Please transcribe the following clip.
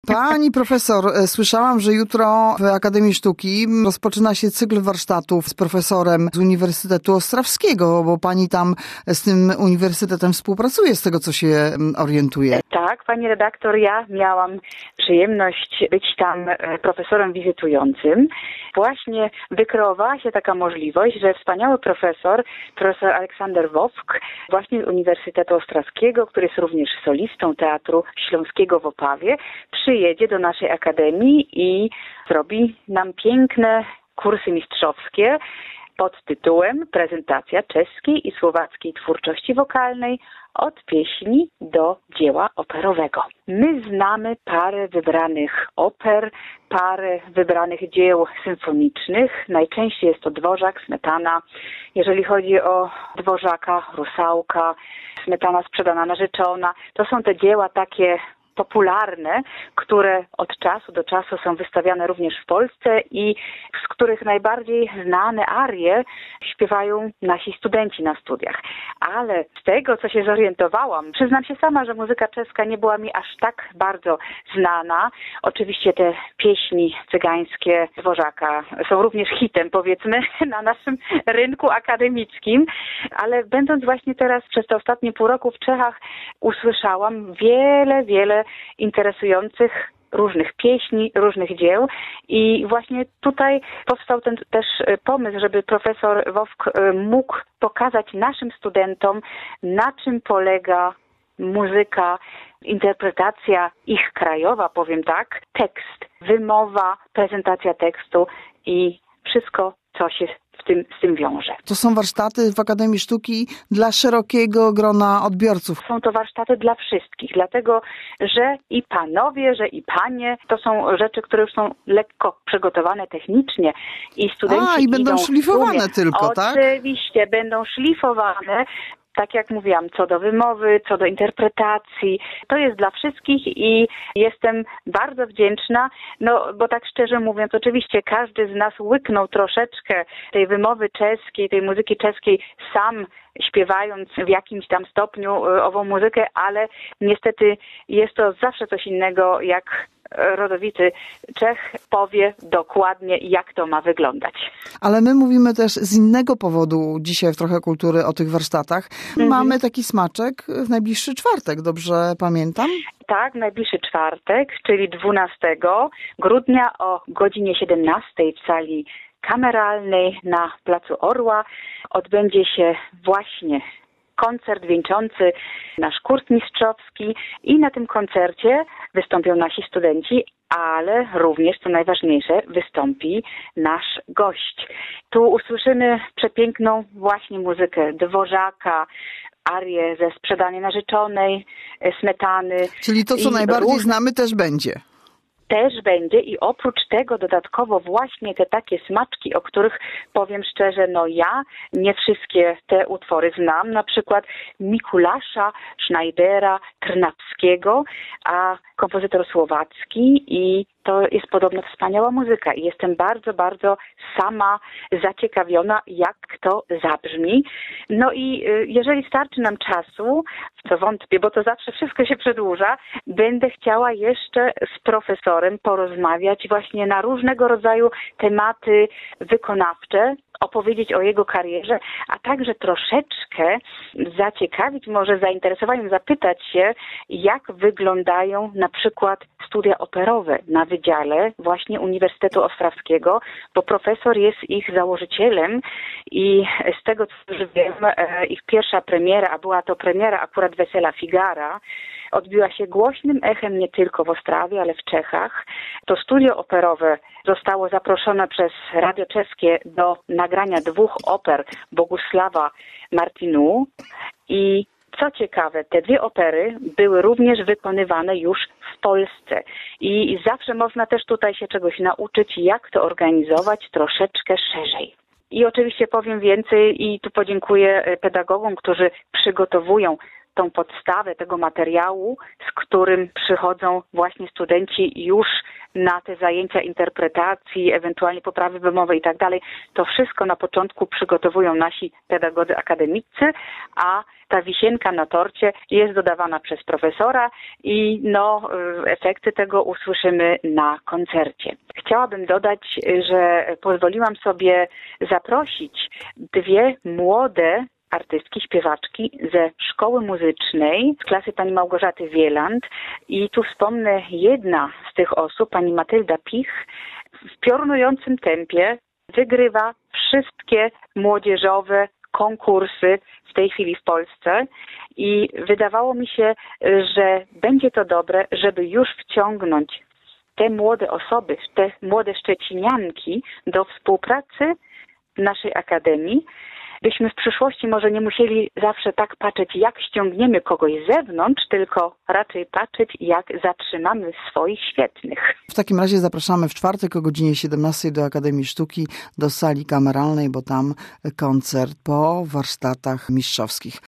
Pani profesor, słyszałam, że jutro w Akademii Sztuki rozpoczyna się cykl warsztatów z profesorem z Uniwersytetu Ostrawskiego, bo pani tam z tym uniwersytetem współpracuje, z tego co się orientuje. Tak, pani redaktor, ja miałam przyjemność być tam profesorem wizytującym. Właśnie wykreowała się taka możliwość, że wspaniały profesor Aleksander Wowk, właśnie z Uniwersytetu Ostrawskiego, który jest również solistą Teatru Śląskiego w Opawie, przyjedzie do naszej akademii i zrobi nam piękne kursy mistrzowskie pod tytułem Prezentacja czeskiej i słowackiej twórczości wokalnej od pieśni do dzieła operowego. My znamy parę wybranych oper, parę wybranych dzieł symfonicznych. Najczęściej jest to Dworzak, Smetana. Jeżeli chodzi o Dworzaka, Rusałka, Smetana Sprzedana narzeczona, to są te dzieła takie popularne, które od czasu do czasu są wystawiane również w Polsce i z których najbardziej znane arie śpiewają nasi studenci na studiach. Ale z tego, co się zorientowałam, przyznam się sama, że muzyka czeska nie była mi aż tak bardzo znana. Oczywiście te pieśni cygańskie Dworzaka są również hitem, powiedzmy, na naszym rynku akademickim, ale będąc właśnie teraz przez te ostatnie pół roku w Czechach, usłyszałam wiele interesujących różnych pieśni, różnych dzieł i właśnie tutaj powstał ten też pomysł, żeby profesor Wowk mógł pokazać naszym studentom, na czym polega muzyka, interpretacja ich krajowa, powiem tak, tekst, wymowa, prezentacja tekstu i wszystko, co się z tym wiąże. To są warsztaty w Akademii Sztuki dla szerokiego grona odbiorców. Są to warsztaty dla wszystkich, dlatego, że i panowie, że i panie, to są rzeczy, które już są lekko przygotowane technicznie i studenci i będą szlifowane tylko, tak? Oczywiście, będą szlifowane. Tak jak mówiłam, co do wymowy, co do interpretacji, to jest dla wszystkich i jestem bardzo wdzięczna, bo tak szczerze mówiąc, oczywiście każdy z nas łyknął troszeczkę tej wymowy czeskiej, tej muzyki czeskiej sam, śpiewając w jakimś tam stopniu ową muzykę, ale niestety jest to zawsze coś innego, jak rodowity Czech powie dokładnie, jak to ma wyglądać. Ale my mówimy też z innego powodu dzisiaj w Trochę Kultury o tych warsztatach. Mamy taki smaczek w najbliższy czwartek, dobrze pamiętam? Tak, najbliższy czwartek, czyli 12 grudnia o godzinie 17 w sali kameralnej na Placu Orła odbędzie się właśnie koncert wieńczący nasz kurs mistrzowski i na tym koncercie wystąpią nasi studenci, ale również, co najważniejsze, wystąpi nasz gość. Tu usłyszymy przepiękną właśnie muzykę Dworzaka, arię ze Sprzedania narzeczonej, Smetany. Czyli to, co najbardziej znamy, też będzie. Też będzie i oprócz tego dodatkowo właśnie te takie smaczki, o których powiem szczerze, ja nie wszystkie te utwory znam, na przykład Mikulasza Schneidera Trnawskiego, a kompozytor słowacki i to jest podobno wspaniała muzyka i jestem bardzo sama zaciekawiona, jak to zabrzmi. I jeżeli starczy nam czasu, w co wątpię, bo to zawsze wszystko się przedłuża, będę chciała jeszcze z profesorem porozmawiać właśnie na różnego rodzaju tematy wykonawcze, opowiedzieć o jego karierze, a także troszeczkę zaciekawić, może zainteresowaniem zapytać się, jak wyglądają na przykład studia operowe na Wydziale właśnie Uniwersytetu Ostrawskiego, bo profesor jest ich założycielem i z tego, co już wiem, ich pierwsza premiera, a była to premiera akurat Wesela Figara, odbiła się głośnym echem nie tylko w Ostrawie, ale w Czechach. To studio operowe zostało zaproszone przez Radio Czeskie do nagrania 2 oper Bogusława Martinu i co ciekawe, te 2 opery były również wykonywane już w Polsce i zawsze można też tutaj się czegoś nauczyć, jak to organizować troszeczkę szerzej. I oczywiście powiem więcej i tu podziękuję pedagogom, którzy przygotowują tą podstawę tego materiału, z którym przychodzą właśnie studenci już na te zajęcia interpretacji, ewentualnie poprawy wymowy i tak dalej. To wszystko na początku przygotowują nasi pedagodzy akademiccy, a ta wisienka na torcie jest dodawana przez profesora i efekty tego usłyszymy na koncercie. Chciałabym dodać, że pozwoliłam sobie zaprosić dwie młode artystki, śpiewaczki ze szkoły muzycznej z klasy pani Małgorzaty Wieland i tu wspomnę, jedna z tych osób, pani Matylda Pich, w piorunującym tempie wygrywa wszystkie młodzieżowe konkursy w tej chwili w Polsce i wydawało mi się, że będzie to dobre, żeby już wciągnąć te młode osoby, te młode szczecinianki do współpracy w naszej akademii, byśmy w przyszłości może nie musieli zawsze tak patrzeć, jak ściągniemy kogoś z zewnątrz, tylko raczej patrzeć, jak zatrzymamy swoich świetnych. W takim razie zapraszamy w czwartek o godzinie 17 do Akademii Sztuki, do sali kameralnej, bo tam koncert po warsztatach mistrzowskich.